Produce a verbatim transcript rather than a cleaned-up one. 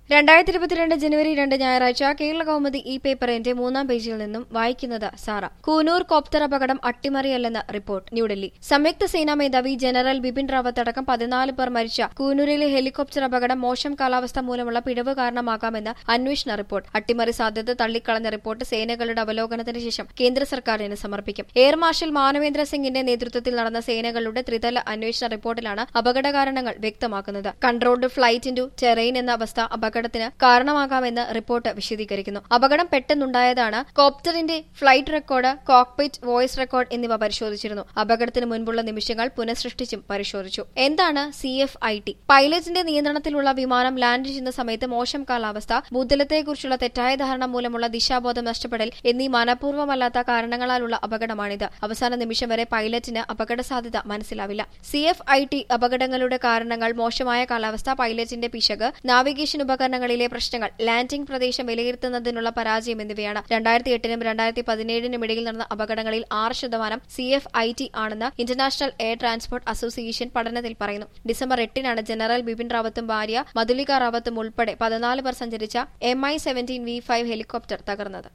രണ്ടായിരത്തി ഇരുപത്തിരണ്ട് ജനുവരി രണ്ട് ഞായറാഴ്ച കേരള കൗമുദി ഈ പേപ്പറിന്റെ മൂന്നാം പേജിൽ നിന്നും വായിക്കുന്നത് സാറ. കൂനൂർ കോപ്റ്റർ അപകടം അട്ടിമറിയല്ലെന്ന് റിപ്പോർട്ട്. ന്യൂഡൽഹി. സംയുക്ത സേനാ മേധാവി ജനറൽ ബിപിൻ റാവത്ത് അടക്കം പതിനാല് പേർ മരിച്ച കൂനൂരിലെ ഹെലികോപ്റ്റർ അപകടം മോശം കാലാവസ്ഥ മൂലമുള്ള പിഴവ് കാരണമാകാമെന്ന് അന്വേഷണ റിപ്പോർട്ട്. അട്ടിമറി സാധ്യത തള്ളിക്കളഞ്ഞ റിപ്പോർട്ട് സേനകളുടെ അവലോകനത്തിന് ശേഷം കേന്ദ്ര സർക്കാരിന് സമർപ്പിക്കും. എയർ മാർഷൽ മാനവേന്ദ്ര സിംഗിന്റെ നേതൃത്വത്തിൽ നടന്ന സേനകളുടെ ത്രിതല അന്വേഷണ റിപ്പോർട്ടിലാണ് അപകട കാരണങ്ങൾ വ്യക്തമാക്കുന്നത്. കൺട്രോൾഡ് ഫ്ലൈറ്റ് ഇൻടു ടെറൈൻ എന്ന അവസ്ഥ അപകടത്തിന് കാരണമാകാമെന്ന് റിപ്പോർട്ട് വിശദീകരിക്കുന്നു. അപകടം പെട്ടെന്നുണ്ടായതാണ്. കോപ്റ്ററിന്റെ flight record, cockpit voice record എന്നിവ പരിശോധിച്ചിരുന്നു. അപകടത്തിന് മുൻപുള്ള നിമിഷങ്ങൾ പുനഃസൃഷ്ടിച്ചും പരിശോധിച്ചു. എന്താണ് സി എഫ് ഐ ടി? പൈലറ്റിന്റെ നിയന്ത്രണത്തിലുള്ള വിമാനം ലാൻഡ് ചെയ്യുന്ന സമയത്ത് മോശം കാലാവസ്ഥ, ഭൂതലത്തെക്കുറിച്ചുള്ള തെറ്റായ ധാരണ മൂലമുള്ള ദിശാബോധം നഷ്ടപ്പെടൽ എന്നീ മനഃപൂർവ്വമല്ലാത്ത കാരണങ്ങളാലുള്ള അപകടമാണിത്. അവസാന നിമിഷം വരെ പൈലറ്റിന് അപകട സാധ്യത മനസ്സിലാവില്ല. സി എഫ് ഐ ടി അപകടങ്ങളുടെ കാരണങ്ങൾ മോശമായ കാലാവസ്ഥ, പൈലറ്റിന്റെ പിശക്, നാവിഗേഷൻ ഉപകരണങ്ങളിലെ പ്രശ്നങ്ങൾ, ലാൻഡിംഗ് പ്രദേശം വിലയിരുത്തുന്നതിനുള്ള പരാജയം എന്നിവയാണ്. രണ്ടായിരത്തി എട്ടിനും രണ്ടായിരത്തി പതിനേഴിനും ഇടയിൽ നടന്ന അപകടങ്ങളിൽ ആറ് ശതമാനം സി എഫ് ഐ ടി ആണെന്ന് ഇന്റർനാഷണൽ എയർ ട്രാൻസ്പോർട്ട് അസോസിയേഷൻ പഠനത്തിൽ പറയുന്നു. ഡിസംബർ എട്ടിനാണ് ജനറൽ ബിപിൻ റാവത്തും ഭാര്യ മധുലിക റാവത്തും ഉൾപ്പെടെ പതിനാല് പേർ സഞ്ചരിച്ച M I seventeen V five helicopter തകർന്നത്.